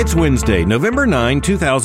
It's Wednesday, November 9,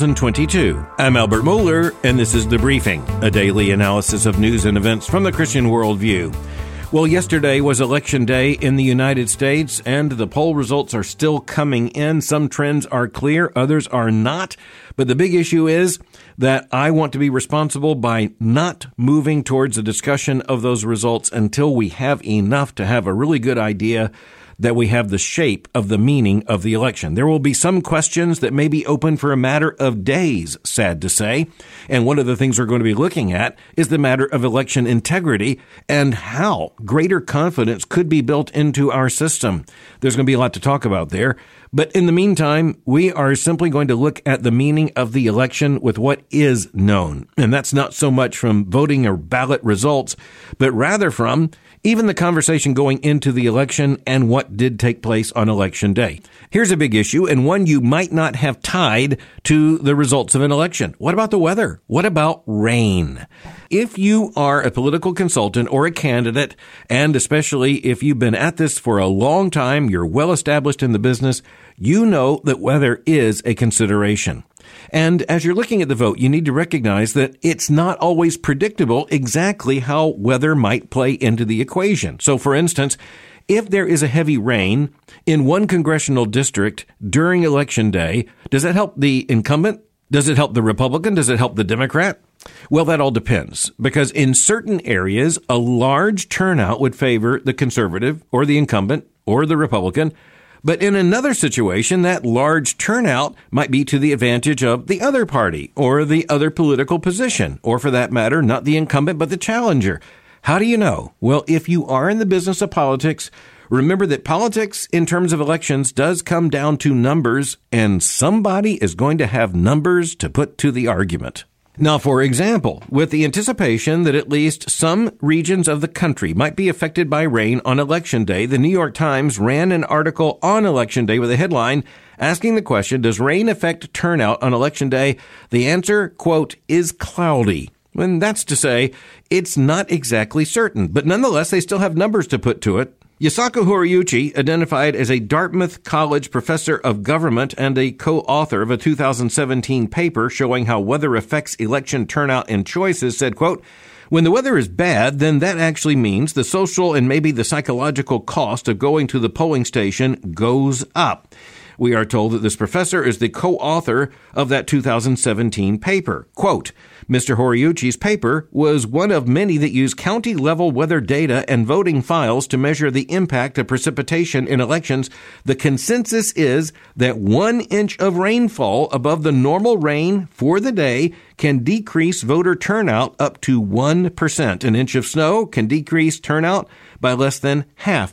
2022. I'm Albert Mohler, and this is The Briefing, a daily analysis of news and events from the Christian worldview. Well, yesterday was Election Day in the United States, and the poll results are still coming in. Some trends are clear, others are not. But the big issue is that I want to be responsible by not moving towards a discussion of those results until we have enough to have a really good idea that we have the shape of the meaning of the election. There will be some questions that may be open for a matter of days, sad to say. And one of the things we're going to be looking at is the matter of election integrity and how greater confidence could be built into our system. There's going to be a lot to talk about there. But in the meantime, we are simply going to look at the meaning of the election with what is known. And that's not so much from voting or ballot results, but rather from even the conversation going into the election and what did take place on Election Day. Here's a big issue, and one you might not have tied to the results of an election. What about the weather? What about rain? If you are a political consultant or a candidate, and especially if you've been at this for a long time, you're well established in the business, you know that weather is a consideration. And as you're looking at the vote, you need to recognize that it's not always predictable exactly how weather might play into the equation. So, for instance, if there is a heavy rain in one congressional district during Election Day, does that help the incumbent? Does it help the Republican? Does it help the Democrat? Well, that all depends, because in certain areas, a large turnout would favor the conservative or the incumbent or the Republican. But in another situation, that large turnout might be to the advantage of the other party or the other political position, or for that matter, not the incumbent, but the challenger. How do you know? Well, if you are in the business of politics, remember that politics in terms of elections does come down to numbers, and somebody is going to have numbers to put to the argument. Now, for example, with the anticipation that at least some regions of the country might be affected by rain on Election Day, the New York Times ran an article on Election Day with a headline asking the question, does rain affect turnout on Election Day? The answer, quote, is cloudy. And that's to say, it's not exactly certain, but nonetheless, they still have numbers to put to it. Yusaku Horiuchi, identified as a Dartmouth College professor of government and a co-author of a 2017 paper showing how weather affects election turnout and choices, said, quote, when the weather is bad, then that actually means the social and maybe the psychological cost of going to the polling station goes up. We are told that this professor is the co-author of that 2017 paper. Quote, Mr. Horiuchi's paper was one of many that use county-level weather data and voting files to measure the impact of precipitation in elections. The consensus is that 1 inch of rainfall above the normal rain for the day can decrease voter turnout up to 1%. An inch of snow can decrease turnout by less than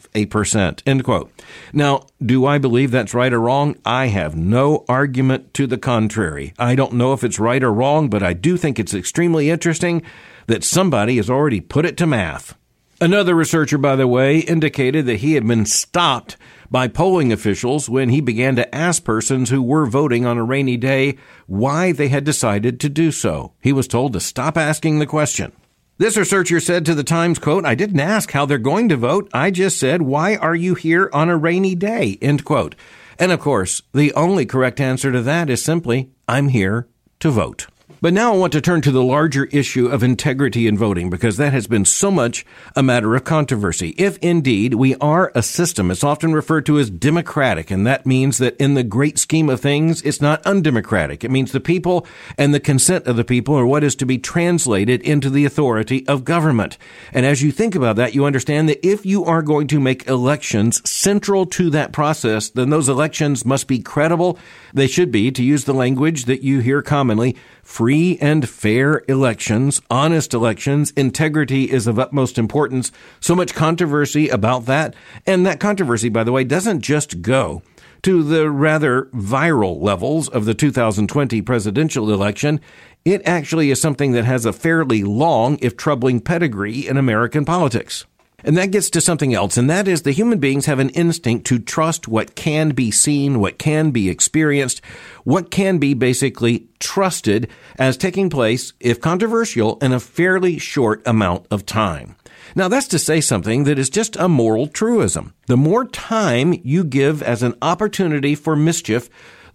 0.5%, end quote. Now, do I believe that's right or wrong? I have no argument to the contrary. I don't know if it's right or wrong, but I do think it's extremely interesting that somebody has already put it to math. Another researcher, by the way, indicated that he had been stopped by polling officials when he began to ask persons who were voting on a rainy day why they had decided to do so. He was told to stop asking the question. This researcher said to the Times, quote, I didn't ask how they're going to vote. I just said, why are you here on a rainy day, end quote. And of course, the only correct answer to that is simply, I'm here to vote. But now I want to turn to the larger issue of integrity in voting, because that has been so much a matter of controversy. If indeed we are a system, it's often referred to as democratic, and that means that in the great scheme of things, it's not undemocratic. It means the people and the consent of the people are what is to be translated into the authority of government. And as you think about that, you understand that if you are going to make elections central to that process, then those elections must be credible. They should be, to use the language that you hear commonly, free and fair elections, honest elections. Integrity is of utmost importance. So much controversy about that. And that controversy, by the way, doesn't just go to the rather viral levels of the 2020 presidential election. It actually is something that has a fairly long, if troubling, pedigree in American politics. And that gets to something else, and that is the human beings have an instinct to trust what can be seen, what can be experienced, what can be basically trusted as taking place, if controversial, in a fairly short amount of time. Now, that's to say something that is just a moral truism. The more time you give as an opportunity for mischief,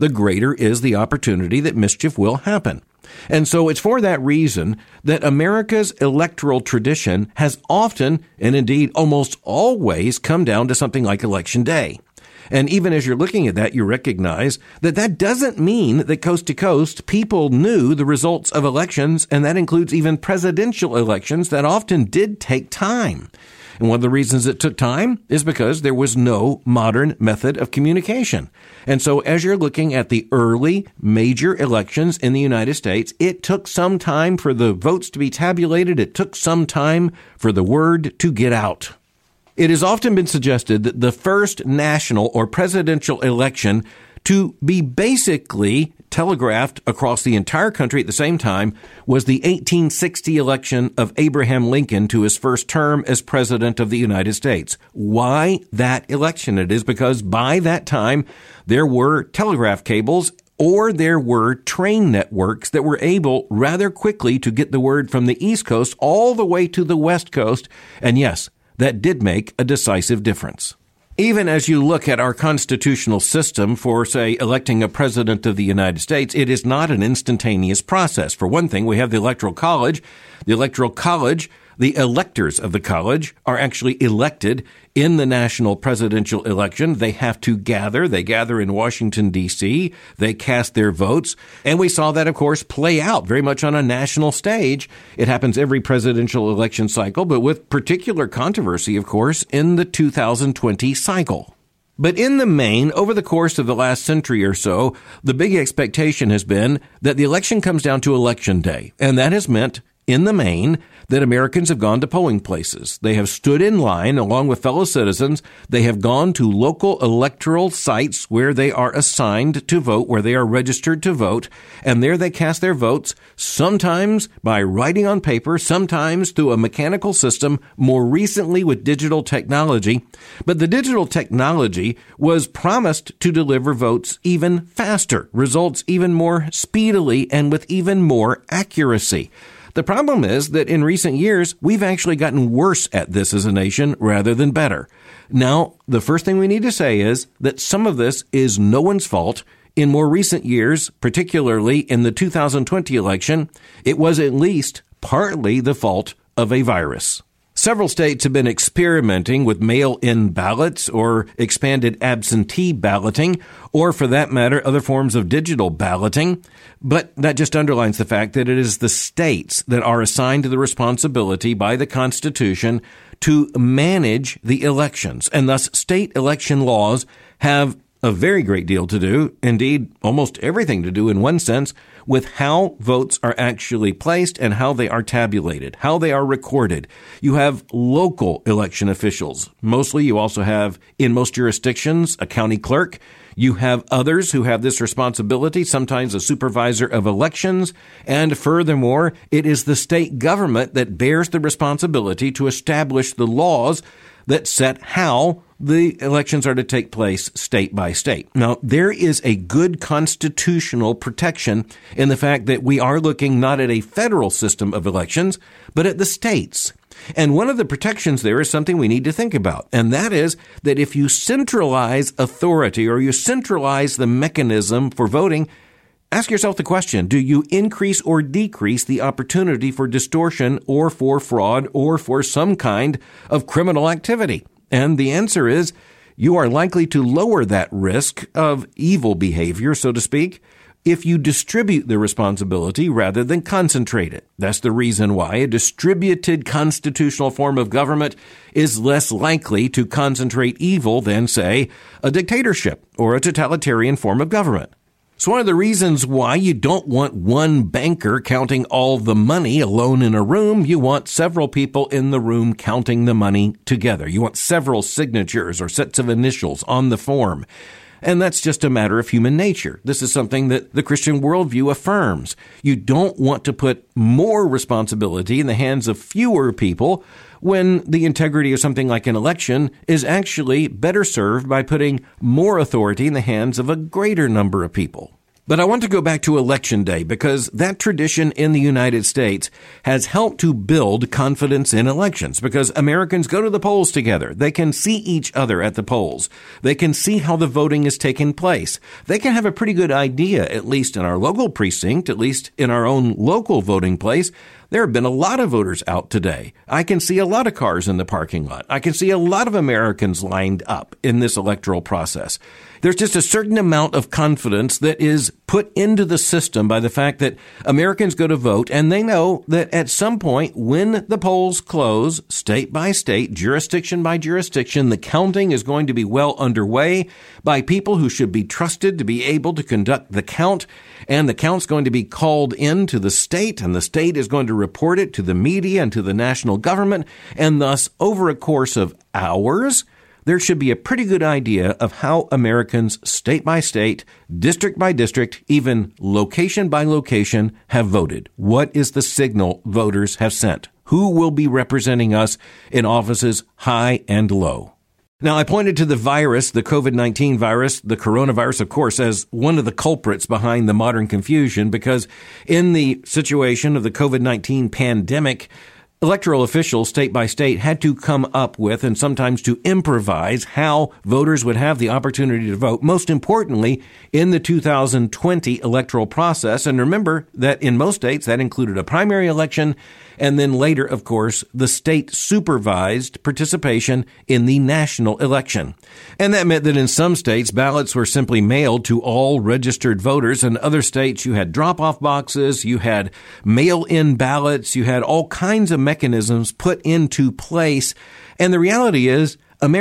the greater is the opportunity that mischief will happen. And so it's for that reason that America's electoral tradition has often, and indeed almost always, come down to something like Election Day. And even as you're looking at that, you recognize that that doesn't mean that coast to coast people knew the results of elections, and that includes even presidential elections that often did take time. And one of the reasons it took time is because there was no modern method of communication. And so as you're looking at the early major elections in the United States, it took some time for the votes to be tabulated. It took some time for the word to get out. It has often been suggested that the first national or presidential election to be basically telegraphed across the entire country at the same time was the 1860 election of Abraham Lincoln to his first term as president of the United States. Why that election? It is because by that time there were telegraph cables or there were train networks that were able rather quickly to get the word from the East Coast all the way to the West Coast. And yes, that did make a decisive difference. Even as you look at our constitutional system for, say, electing a president of the United States, it is not an instantaneous process. For one thing, we have the Electoral College. The Electoral College, the electors of the college are actually elected in the national presidential election. They have to gather. They gather in Washington, D.C. They cast their votes. And we saw that, of course, play out very much on a national stage. It happens every presidential election cycle, but with particular controversy, of course, in the 2020 cycle. But in the main, over the course of the last century or so, the big expectation has been that the election comes down to Election Day. And that has meant, in the main, that Americans have gone to polling places. They have stood in line along with fellow citizens. They have gone to local electoral sites where they are assigned to vote, where they are registered to vote, and there they cast their votes, sometimes by writing on paper, sometimes through a mechanical system, more recently with digital technology. But the digital technology was promised to deliver votes even faster, results even more speedily, and with even more accuracy. The problem is that in recent years, we've actually gotten worse at this as a nation rather than better. Now, the first thing we need to say is that some of this is no one's fault. In more recent years, particularly in the 2020 election, it was at least partly the fault of a virus. Several states have been experimenting with mail-in ballots or expanded absentee balloting, or for that matter, other forms of digital balloting. But that just underlines the fact that it is the states that are assigned the responsibility by the Constitution to manage the elections. And thus, state election laws have a very great deal to do, indeed almost everything to do in one sense, with how votes are actually placed and how they are tabulated, how they are recorded. You have local election officials. Mostly you also have, in most jurisdictions, a county clerk. You have others who have this responsibility, sometimes a supervisor of elections. And furthermore, it is the state government that bears the responsibility to establish the laws that set how the elections are to take place state by state. Now, there is a good constitutional protection in the fact that we are looking not at a federal system of elections, but at the states. And one of the protections there is something we need to think about, and that is that if you centralize authority or you centralize the mechanism for voting, ask yourself the question, do you increase or decrease the opportunity for distortion or for fraud or for some kind of criminal activity? And the answer is you are likely to lower that risk of evil behavior, so to speak, if you distribute the responsibility rather than concentrate it. That's the reason why a distributed constitutional form of government is less likely to concentrate evil than, say, a dictatorship or a totalitarian form of government. So one of the reasons why you don't want one banker counting all the money alone in a room, you want several people in the room counting the money together. You want several signatures or sets of initials on the form. And that's just a matter of human nature. This is something that the Christian worldview affirms. You don't want to put more responsibility in the hands of fewer people when the integrity of something like an election is actually better served by putting more authority in the hands of a greater number of people. But I want to go back to Election Day because that tradition in the United States has helped to build confidence in elections because Americans go to the polls together. They can see each other at the polls. They can see how the voting is taking place. They can have a pretty good idea, at least in our local precinct, at least in our own local voting place. There have been a lot of voters out today. I can see a lot of cars in the parking lot. I can see a lot of Americans lined up in this electoral process. There's just a certain amount of confidence that is put into the system by the fact that Americans go to vote and they know that at some point when the polls close, state by state, jurisdiction by jurisdiction, the counting is going to be well underway by people who should be trusted to be able to conduct the count. And the count's going to be called in to the state, and the state is going to report it to the media and to the national government. And thus, over a course of hours, there should be a pretty good idea of how Americans, state by state, district by district, even location by location, have voted. What is the signal voters have sent? Who will be representing us in offices high and low? Now, I pointed to the virus, the COVID-19 virus, the coronavirus, of course, as one of the culprits behind the modern confusion, because in the situation of the COVID-19 pandemic, electoral officials, state by state, had to come up with and sometimes to improvise how voters would have the opportunity to vote, most importantly, in the 2020 electoral process. And remember that in most states, that included a primary election, and then later, of course, the state-supervised participation in the national election. And that meant that in some states, ballots were simply mailed to all registered voters. In other states, you had drop-off boxes, you had mail-in ballots, you had all kinds of mechanisms put into place. And the reality is,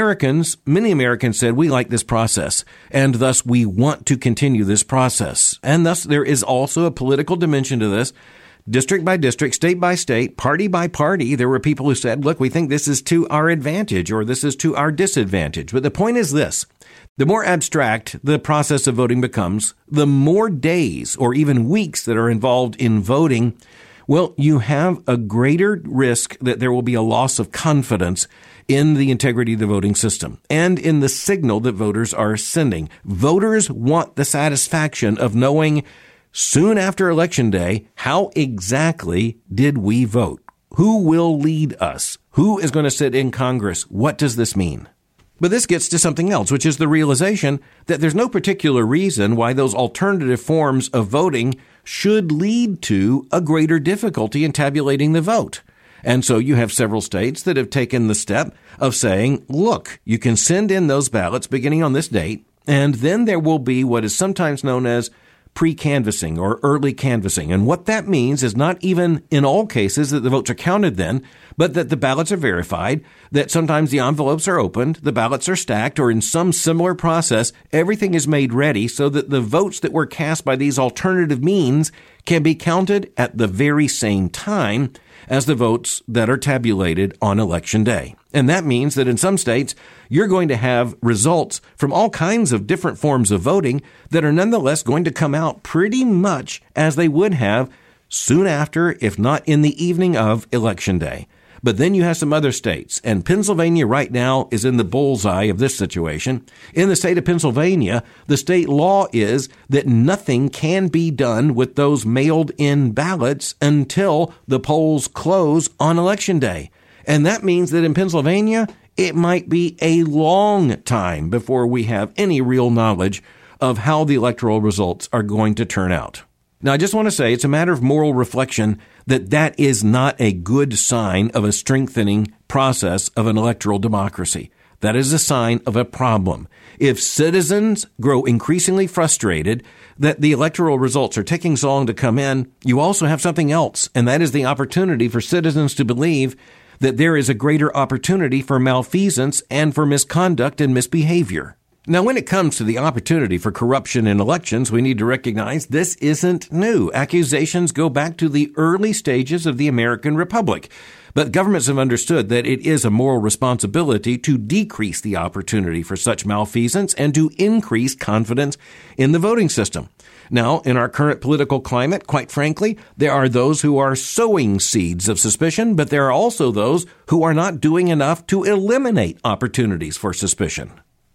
many Americans said, we like this process, and thus we want to continue this process. And thus there is also a political dimension to this. District by district, state by state, party by party, there were people who said, look, we think this is to our advantage or this is to our disadvantage. But the point is this. The more abstract the process of voting becomes, the more days or even weeks that are involved in voting, well, you have a greater risk that there will be a loss of confidence in the integrity of the voting system and in the signal that voters are sending. Voters want the satisfaction of knowing soon after Election Day, how exactly did we vote? Who will lead us? Who is going to sit in Congress? What does this mean? But this gets to something else, which is the realization that there's no particular reason why those alternative forms of voting should lead to a greater difficulty in tabulating the vote. And so you have several states that have taken the step of saying, look, you can send in those ballots beginning on this date, and then there will be what is sometimes known as pre-canvassing or early canvassing. And what that means is not even in all cases that the votes are counted then, but that the ballots are verified, that sometimes the envelopes are opened, the ballots are stacked, or in some similar process, everything is made ready so that the votes that were cast by these alternative means can be counted at the very same time as the votes that are tabulated on Election Day. And that means that in some states, you're going to have results from all kinds of different forms of voting that are nonetheless going to come out pretty much as they would have soon after, if not in the evening of Election Day. But then you have some other states, and Pennsylvania right now is in the bullseye of this situation. In the state of Pennsylvania, the state law is that nothing can be done with those mailed-in ballots until the polls close on Election Day. And that means that in Pennsylvania, it might be a long time before we have any real knowledge of how the electoral results are going to turn out. Now, I just want to say it's a matter of moral reflection that is not a good sign of a strengthening process of an electoral democracy. That is a sign of a problem. If citizens grow increasingly frustrated that the electoral results are taking so long to come in, you also have something else, and that is the opportunity for citizens to believe that there is a greater opportunity for malfeasance and for misconduct and misbehavior. Now, when it comes to the opportunity for corruption in elections, we need to recognize this isn't new. Accusations go back to the early stages of the American Republic. But governments have understood that it is a moral responsibility to decrease the opportunity for such malfeasance and to increase confidence in the voting system. Now, in our current political climate, quite frankly, there are those who are sowing seeds of suspicion, but there are also those who are not doing enough to eliminate opportunities for suspicion.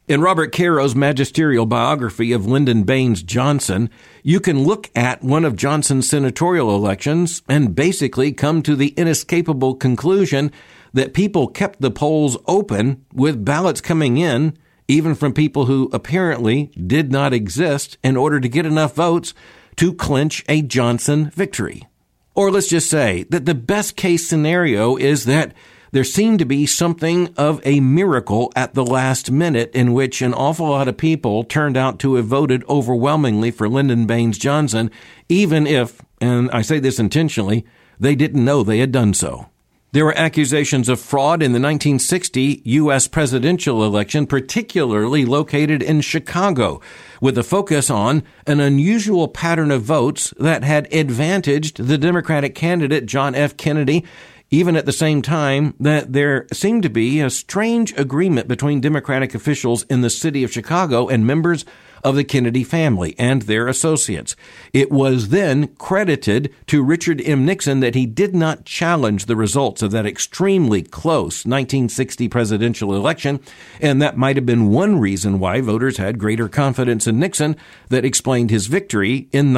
In Robert Caro's magisterial biography of Lyndon Baines Johnson, you can look at one of Johnson's senatorial elections and basically come to the inescapable conclusion that people kept the polls open with ballots coming in, even from people who apparently did not exist, in order to get enough votes to clinch a Johnson victory. Or let's just say that the best case scenario is that there seemed to be something of a miracle at the last minute in which an awful lot of people turned out to have voted overwhelmingly for Lyndon Baines Johnson, even if, and I say this intentionally, they didn't know they had done so. There were accusations of fraud in the 1960 U.S. presidential election, particularly located in Chicago, with a focus on an unusual pattern of votes that had advantaged the Democratic candidate John F. Kennedy, even at the same time that there seemed to be a strange agreement between Democratic officials in the city of Chicago and members of the Kennedy family and their associates. It was then credited to Richard M. Nixon that he did not challenge the results of that extremely close 1960 presidential election, and that might have been one reason why voters had greater confidence in Nixon that explained his victory in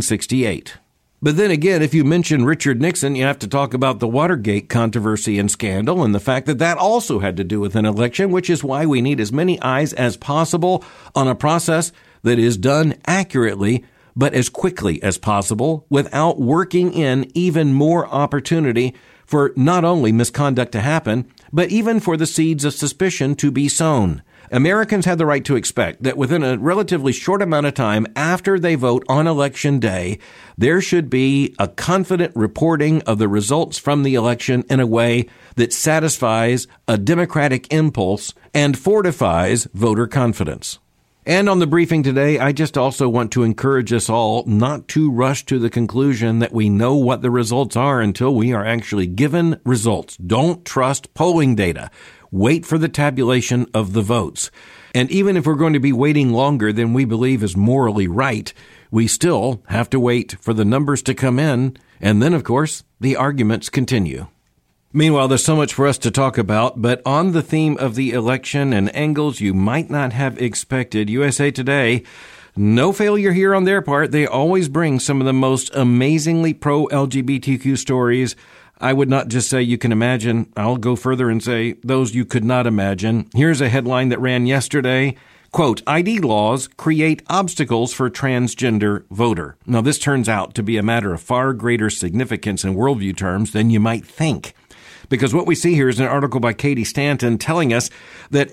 1968. But then again, if you mention Richard Nixon, you have to talk about the Watergate controversy and scandal and the fact that that also had to do with an election, which is why we need as many eyes as possible on a process that is done accurately, but as quickly as possible without working in even more opportunity for not only misconduct to happen, but even for the seeds of suspicion to be sown. Americans have the right to expect that within a relatively short amount of time after they vote on Election Day, there should be a confident reporting of the results from the election in a way that satisfies a democratic impulse and fortifies voter confidence. And on the briefing today, I just also want to encourage us all not to rush to the conclusion that we know what the results are until we are actually given results. Don't trust polling data. Wait for the tabulation of the votes. And even if we're going to be waiting longer than we believe is morally right, we still have to wait for the numbers to come in. And then, of course, the arguments continue. Meanwhile, there's so much for us to talk about, but on the theme of the election and angles you might not have expected, USA Today, no failure here on their part. They always bring some of the most amazingly pro-LGBTQ stories. I would not just say you can imagine. I'll go further and say those you could not imagine. Here's a headline that ran yesterday. Quote, ID laws create obstacles for transgender voter. Now, this turns out to be a matter of far greater significance in worldview terms than you might think. Because what we see here is an article by Katie Stanton telling us that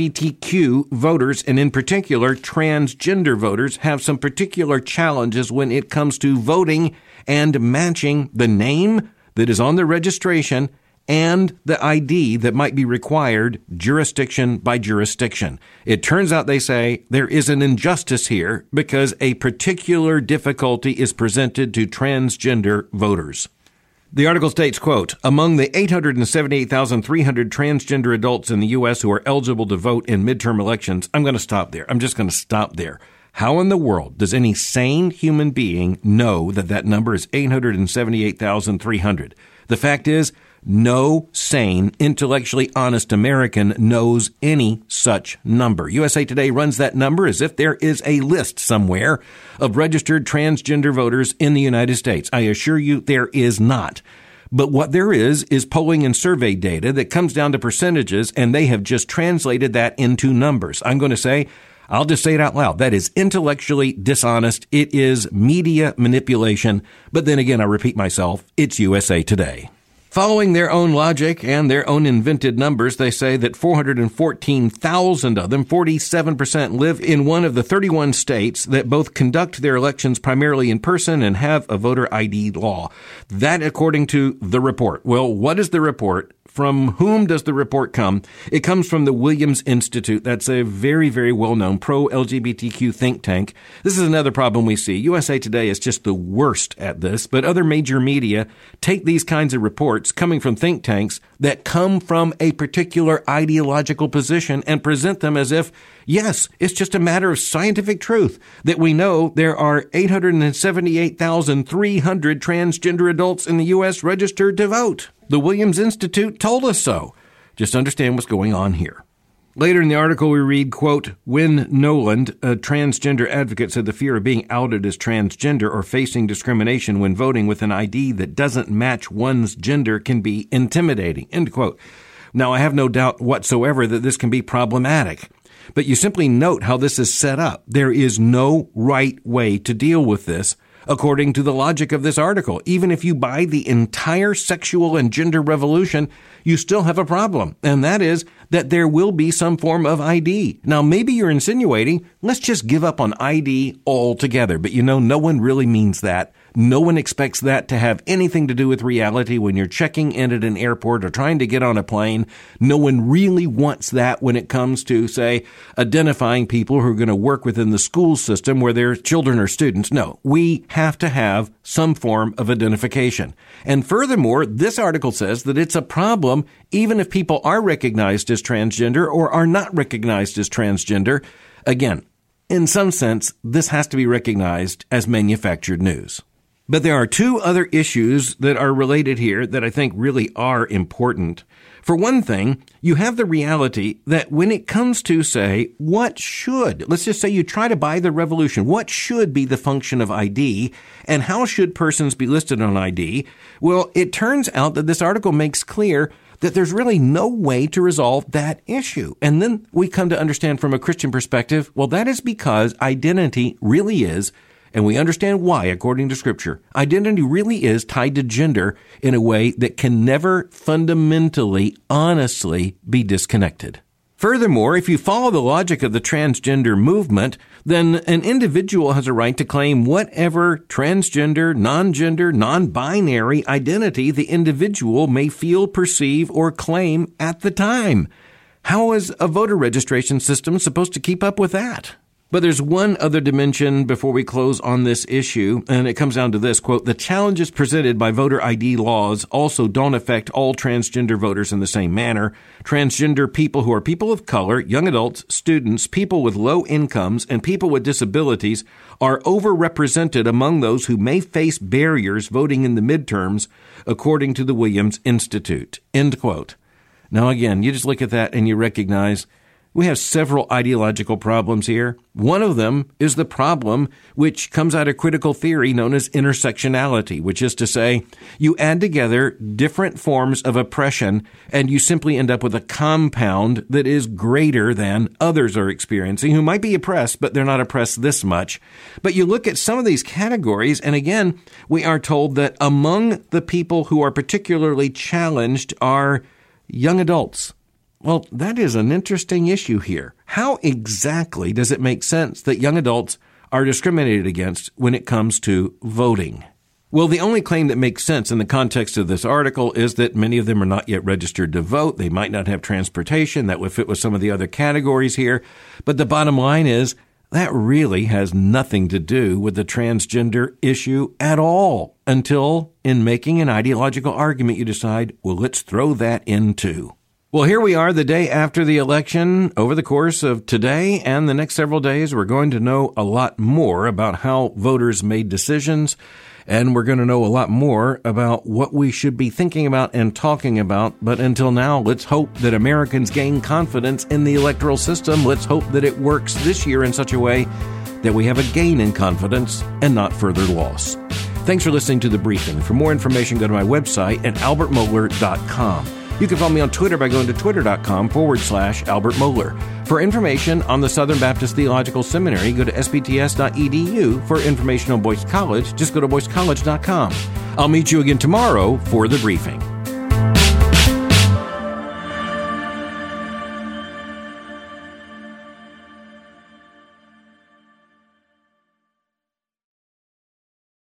LGBTQ voters, and in particular transgender voters, have some particular challenges when it comes to voting and matching the name that is on the registration and the ID that might be required jurisdiction by jurisdiction. It turns out, they say, there is an injustice here because a particular difficulty is presented to transgender voters. The article states, quote, among the 878,300 transgender adults in the U.S. who are eligible to vote in midterm elections, I'm going to stop there. I'm just going to stop there. How in the world does any sane human being know that that number is 878,300? The fact is, no sane, intellectually honest American knows any such number. USA Today runs that number as if there is a list somewhere of registered transgender voters in the United States. I assure you there is not. But what there is polling and survey data that comes down to percentages, and they have just translated that into numbers. I'm going to say, I'll just say it out loud. That is intellectually dishonest. It is media manipulation. But then again, I repeat myself, it's USA Today. Following their own logic and their own invented numbers, they say that 414,000 of them, 47%, live in one of the 31 states that both conduct their elections primarily in person and have a voter ID law. That according to the report. Well, what is the report? From whom does the report come? It comes from the Williams Institute. That's a very, very well-known pro-LGBTQ think tank. This is another problem we see. USA Today is just the worst at this, but other major media take these kinds of reports coming from think tanks that come from a particular ideological position and present them as if, yes, it's just a matter of scientific truth that we know there are 878,300 transgender adults in the U.S. registered to vote. The Williams Institute told us so. Just understand what's going on here. Later in the article, we read, quote, Wynne Noland, a transgender advocate, said the fear of being outed as transgender or facing discrimination when voting with an ID that doesn't match one's gender can be intimidating, end quote. Now, I have no doubt whatsoever that this can be problematic, but you simply note how this is set up. There is no right way to deal with this, according to the logic of this article. Even if you buy the entire sexual and gender revolution, you still have a problem, and that is that there will be some form of ID. Now, maybe you're insinuating, let's just give up on ID altogether, but no one really means that. No one expects that to have anything to do with reality when you're checking in at an airport or trying to get on a plane. No one really wants that when it comes to, say, identifying people who are going to work within the school system where their children are students. No, we have to have some form of identification. And furthermore, this article says that it's a problem even if people are recognized as transgender or are not recognized as transgender. Again, in some sense, this has to be recognized as manufactured news. But there are two other issues that are related here that I think really are important. For one thing, you have the reality that when it comes to, say, let's just say you try to buy the revolution, what should be the function of ID and how should persons be listed on ID? Well, it turns out that this article makes clear that there's really no way to resolve that issue. And then we come to understand from a Christian perspective, well, that is because identity really is, and we understand why, according to Scripture, identity really is tied to gender in a way that can never fundamentally, honestly be disconnected. Furthermore, if you follow the logic of the transgender movement, then an individual has a right to claim whatever transgender, non-gender, non-binary identity the individual may feel, perceive, or claim at the time. How is a voter registration system supposed to keep up with that? But there's one other dimension before we close on this issue, and it comes down to this, quote, the challenges presented by voter ID laws also don't affect all transgender voters in the same manner. Transgender people who are people of color, young adults, students, people with low incomes, and people with disabilities are overrepresented among those who may face barriers voting in the midterms, according to the Williams Institute, end quote. Now, again, you just look at that and you recognize we have several ideological problems here. One of them is the problem which comes out of critical theory known as intersectionality, which is to say you add together different forms of oppression and you simply end up with a compound that is greater than others are experiencing who might be oppressed, but they're not oppressed this much. But you look at some of these categories, and again, we are told that among the people who are particularly challenged are young adults. Well, that is an interesting issue here. How exactly does it make sense that young adults are discriminated against when it comes to voting? Well, the only claim that makes sense in the context of this article is that many of them are not yet registered to vote. They might not have transportation. That would fit with some of the other categories here. But the bottom line is that really has nothing to do with the transgender issue at all until in making an ideological argument you decide, well, let's throw that in too. Well, here we are the day after the election. Over the course of today and the next several days, we're going to know a lot more about how voters made decisions, and we're going to know a lot more about what we should be thinking about and talking about. But until now, let's hope that Americans gain confidence in the electoral system. Let's hope that it works this year in such a way that we have a gain in confidence and not further loss. Thanks for listening to The Briefing. For more information, go to my website at albertmohler.com. You can follow me on Twitter by going to twitter.com/Albert Mohler. For information on the Southern Baptist Theological Seminary, go to sbts.edu. For information on Boyce College, just go to boycecollege.com. I'll meet you again tomorrow for The Briefing.